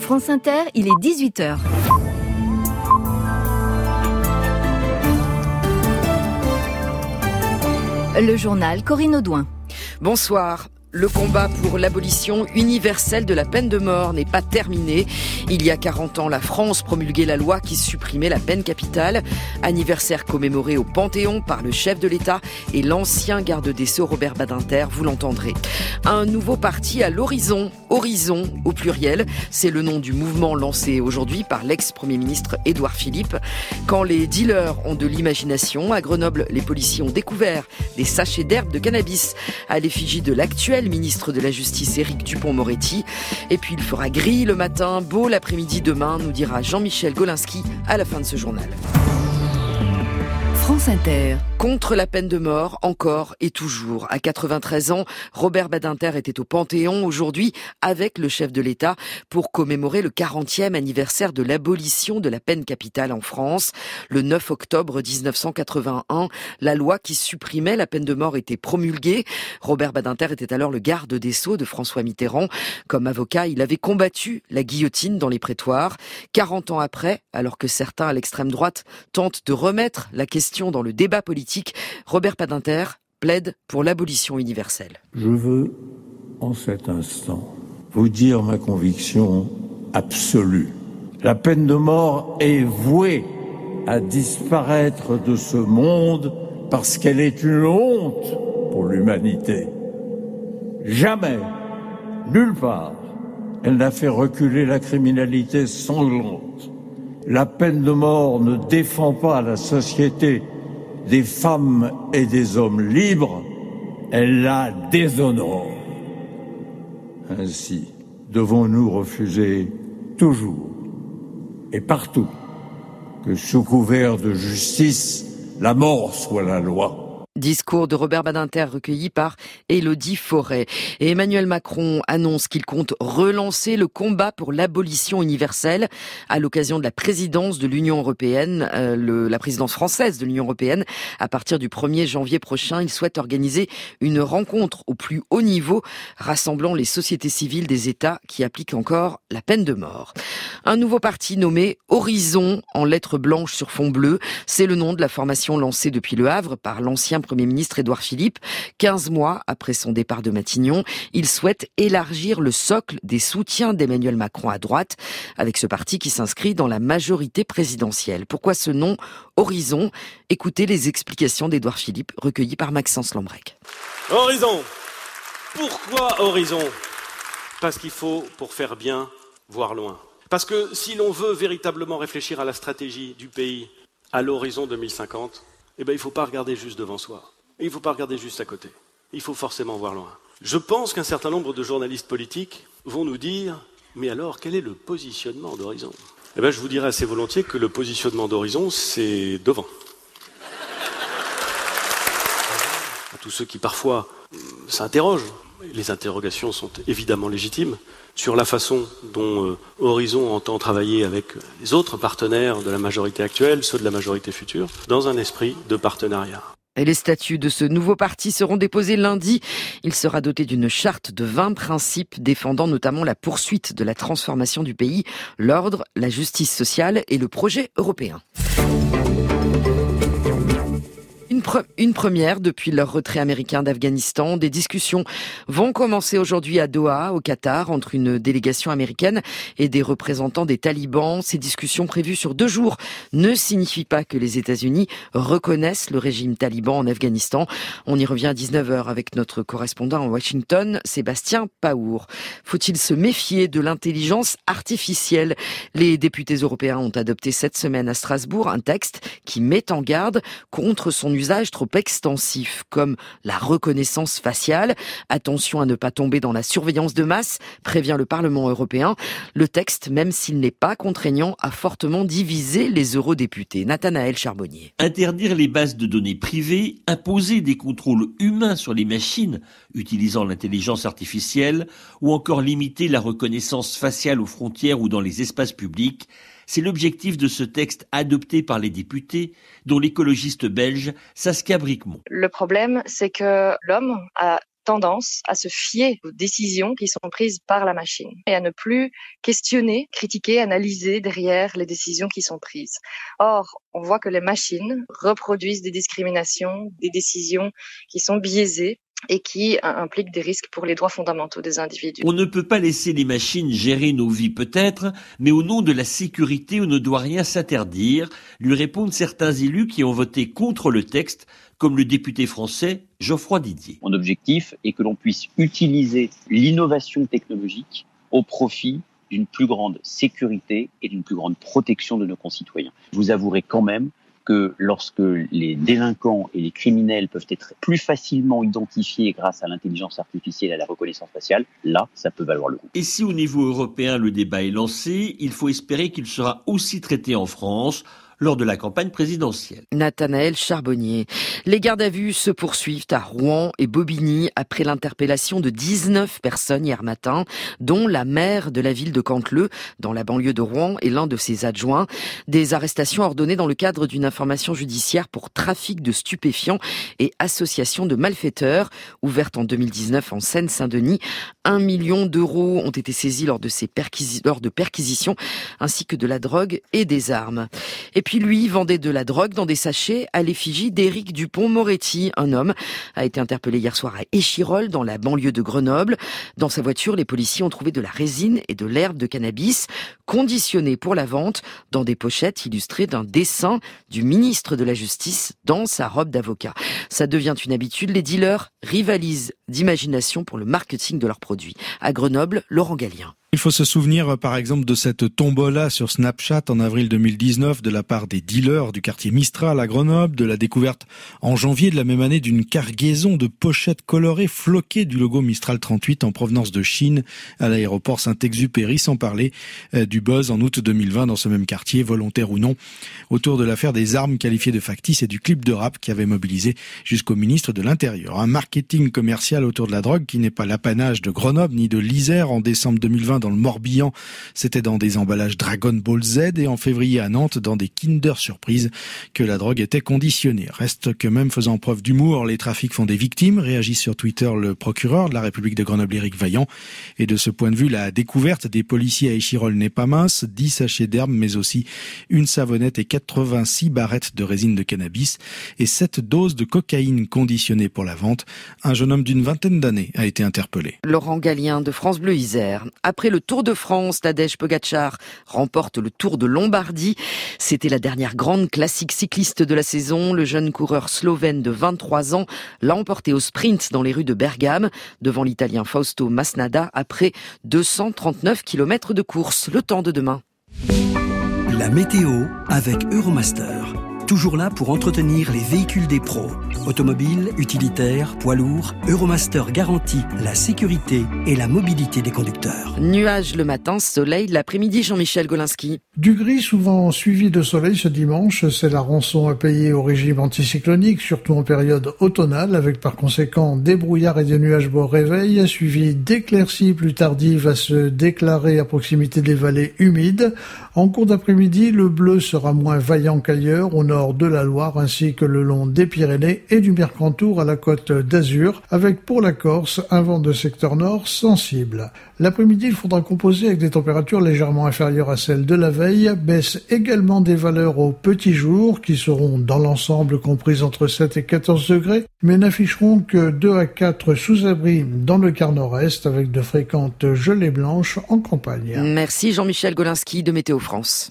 France Inter, il est 18h. Le journal Corinne Audouin. Bonsoir. Le combat pour l'abolition universelle de la peine de mort n'est pas terminé. Il y a 40 ans, la France promulguait la loi qui supprimait la peine capitale. Anniversaire commémoré au Panthéon par le chef de l'État et l'ancien garde des Sceaux Robert Badinter, vous l'entendrez. Un nouveau parti à l'horizon, Horizon au pluriel, c'est le nom du mouvement lancé aujourd'hui par l'ex-premier ministre Édouard Philippe. Quand les dealers ont de l'imagination, à Grenoble, les policiers ont découvert des sachets d'herbe de cannabis à l'effigie de l'actuel ministre de la Justice Éric Dupond-Moretti. Et puis il fera gris le matin, beau l'après-midi demain, nous dira Jean-Michel Golinski à la fin de ce journal. France Inter. Contre la peine de mort, encore et toujours. À 93 ans, Robert Badinter était au Panthéon aujourd'hui avec le chef de l'État pour commémorer le 40e anniversaire de l'abolition de la peine capitale en France. Le 9 octobre 1981, la loi qui supprimait la peine de mort était promulguée. Robert Badinter était alors le garde des Sceaux de François Mitterrand. Comme avocat, il avait combattu la guillotine dans les prétoires. 40 ans après, alors que certains à l'extrême droite tentent de remettre la question dans le débat politique, Robert Badinter plaide pour l'abolition universelle. Je veux, en cet instant, vous dire ma conviction absolue. La peine de mort est vouée à disparaître de ce monde parce qu'elle est une honte pour l'humanité. Jamais, nulle part, elle n'a fait reculer la criminalité sanglante. La peine de mort ne défend pas la société des femmes et des hommes libres, elle la déshonore. Ainsi, devons-nous refuser toujours et partout que sous couvert de justice, la mort soit la loi. Discours de Robert Badinter recueilli par Élodie Forêt. Et Emmanuel Macron annonce qu'il compte relancer le combat pour l'abolition universelle à l'occasion de la présidence de l'Union européenne, la présidence française de l'Union européenne. À partir du 1er janvier prochain, il souhaite organiser une rencontre au plus haut niveau rassemblant les sociétés civiles des États qui appliquent encore la peine de mort. Un nouveau parti nommé Horizon en lettres blanches sur fond bleu, c'est le nom de la formation lancée depuis Le Havre par l'ancien Premier ministre Édouard Philippe. 15 mois après son départ de Matignon, il souhaite élargir le socle des soutiens d'Emmanuel Macron à droite, avec ce parti qui s'inscrit dans la majorité présidentielle. Pourquoi ce nom Horizon ? Écoutez les explications d'Édouard Philippe, recueillies par Maxence Lambrec. Horizon. Pourquoi Horizon ? Parce qu'il faut, pour faire bien, voir loin. Parce que si l'on veut véritablement réfléchir à la stratégie du pays à l'horizon 2050, il ne faut pas regarder juste devant soi. Il ne faut pas regarder juste à côté. Il faut forcément voir loin. Je pense qu'un certain nombre de journalistes politiques vont nous dire « Mais alors, quel est le positionnement d'Horizon ?» Je vous dirais assez volontiers que le positionnement d'Horizon, c'est devant. À tous ceux qui parfois s'interrogent, les interrogations sont évidemment légitimes, sur la façon dont Horizon entend travailler avec les autres partenaires de la majorité actuelle, ceux de la majorité future, dans un esprit de partenariat. Et les statuts de ce nouveau parti seront déposés lundi. Il sera doté d'une charte de 20 principes défendant notamment la poursuite de la transformation du pays, l'ordre, la justice sociale et le projet européen. Une première depuis leur retrait américain d'Afghanistan. Des discussions vont commencer aujourd'hui à Doha, au Qatar, entre une délégation américaine et des représentants des talibans. Ces discussions prévues sur 2 jours ne signifient pas que les États-Unis reconnaissent le régime taliban en Afghanistan. On y revient à 19h avec notre correspondant à Washington, Sébastien Paour. Faut-il se méfier de l'intelligence artificielle ? Les députés européens ont adopté cette semaine à Strasbourg un texte qui met en garde contre son usage trop extensif, comme la reconnaissance faciale. Attention à ne pas tomber dans la surveillance de masse, prévient le Parlement européen. Le texte, même s'il n'est pas contraignant, a fortement divisé les eurodéputés. Nathanaël Charbonnier. Interdire les bases de données privées, imposer des contrôles humains sur les machines utilisant l'intelligence artificielle, ou encore limiter la reconnaissance faciale aux frontières ou dans les espaces publics, c'est l'objectif de ce texte adopté par les députés, dont l'écologiste belge Saskia Brikmont. Le problème, c'est que l'homme a tendance à se fier aux décisions qui sont prises par la machine et à ne plus questionner, critiquer, analyser derrière les décisions qui sont prises. Or, on voit que les machines reproduisent des discriminations, des décisions qui sont biaisées et qui impliquent des risques pour les droits fondamentaux des individus. On ne peut pas laisser les machines gérer nos vies peut-être, mais au nom de la sécurité, on ne doit rien s'interdire, lui répondent certains élus qui ont voté contre le texte, comme le député français Geoffroy Didier. Mon objectif est que l'on puisse utiliser l'innovation technologique au profit d'une plus grande sécurité et d'une plus grande protection de nos concitoyens. Vous avouerez quand même que lorsque les délinquants et les criminels peuvent être plus facilement identifiés grâce à l'intelligence artificielle et à la reconnaissance faciale, là, ça peut valoir le coup. Et si au niveau européen le débat est lancé, il faut espérer qu'il sera aussi traité en France lors de la campagne présidentielle. Nathanaël Charbonnier. Les gardes à vue se poursuivent à Rouen et Bobigny après l'interpellation de 19 personnes hier matin, dont la maire de la ville de Canteleu, dans la banlieue de Rouen, et l'un de ses adjoints. Des arrestations ordonnées dans le cadre d'une information judiciaire pour trafic de stupéfiants et association de malfaiteurs, ouverte en 2019 en Seine-Saint-Denis. 1 million d'euros ont été saisis lors de perquisitions, ainsi que de la drogue et des armes. Et puis lui vendait de la drogue dans des sachets à l'effigie d'Éric Dupond-Moretti. Un homme a été interpellé hier soir à Échirolles, dans la banlieue de Grenoble. Dans sa voiture, les policiers ont trouvé de la résine et de l'herbe de cannabis conditionnée pour la vente dans des pochettes illustrées d'un dessin du ministre de la Justice dans sa robe d'avocat. Ça devient une habitude. Les dealers rivalisent d'imagination pour le marketing de leurs produits. À Grenoble, Laurent Gallien. Il faut se souvenir par exemple de cette tombola sur Snapchat en avril 2019 de la part des dealers du quartier Mistral à Grenoble, de la découverte en janvier de la même année d'une cargaison de pochettes colorées floquées du logo Mistral 38 en provenance de Chine à l'aéroport Saint-Exupéry, sans parler du buzz en août 2020 dans ce même quartier, volontaire ou non, autour de l'affaire des armes qualifiées de factices et du clip de rap qui avait mobilisé jusqu'au ministre de l'Intérieur. Un marketing commercial autour de la drogue qui n'est pas l'apanage de Grenoble ni de l'Isère. En décembre 2020, dans le Morbihan, c'était dans des emballages Dragon Ball Z, et en février à Nantes, dans des Kinder Surprise, que la drogue était conditionnée. Reste que même faisant preuve d'humour, les trafics font des victimes, réagit sur Twitter le procureur de la République de Grenoble, Éric Vaillant. Et de ce point de vue, la découverte des policiers à Échirolles n'est pas mince. 10 sachets d'herbe, mais aussi une savonnette et 86 barrettes de résine de cannabis et 7 doses de cocaïne conditionnées pour la vente. Un jeune homme d'une vingtaine d'années a été interpellé. Laurent Gallien de France Bleu Isère. Après le Tour de France, Tadej Pogačar remporte le Tour de Lombardie. C'était la dernière grande classique cycliste de la saison. Le jeune coureur slovène de 23 ans l'a emporté au sprint dans les rues de Bergame, devant l'Italien Fausto Masnada, après 239 km de course. Le temps de demain. La météo avec Euromaster. Toujours là pour entretenir les véhicules des pros. Automobiles, utilitaires, poids lourds, Euromaster garantit la sécurité et la mobilité des conducteurs. Nuages le matin, soleil l'après-midi, Jean-Michel Golinski. Du gris souvent suivi de soleil ce dimanche, c'est la rançon à payer au régime anticyclonique, surtout en période automnale, avec par conséquent des brouillards et des nuages bas au réveil, suivis d'éclaircies plus tardives à se déclarer à proximité des vallées humides. En cours d'après-midi, le bleu sera moins vaillant qu'ailleurs, au nord de la Loire, ainsi que le long des Pyrénées et du Mercantour à la Côte d'Azur, avec pour la Corse un vent de secteur nord sensible. L'après-midi, il faudra composer avec des températures légèrement inférieures à celles de la veille, baisse également des valeurs au petit jour, qui seront dans l'ensemble comprises entre 7 et 14 degrés, mais n'afficheront que 2 à 4 sous-abris dans le quart nord-est, avec de fréquentes gelées blanches en campagne. Merci Jean-Michel Golinski de Météo France.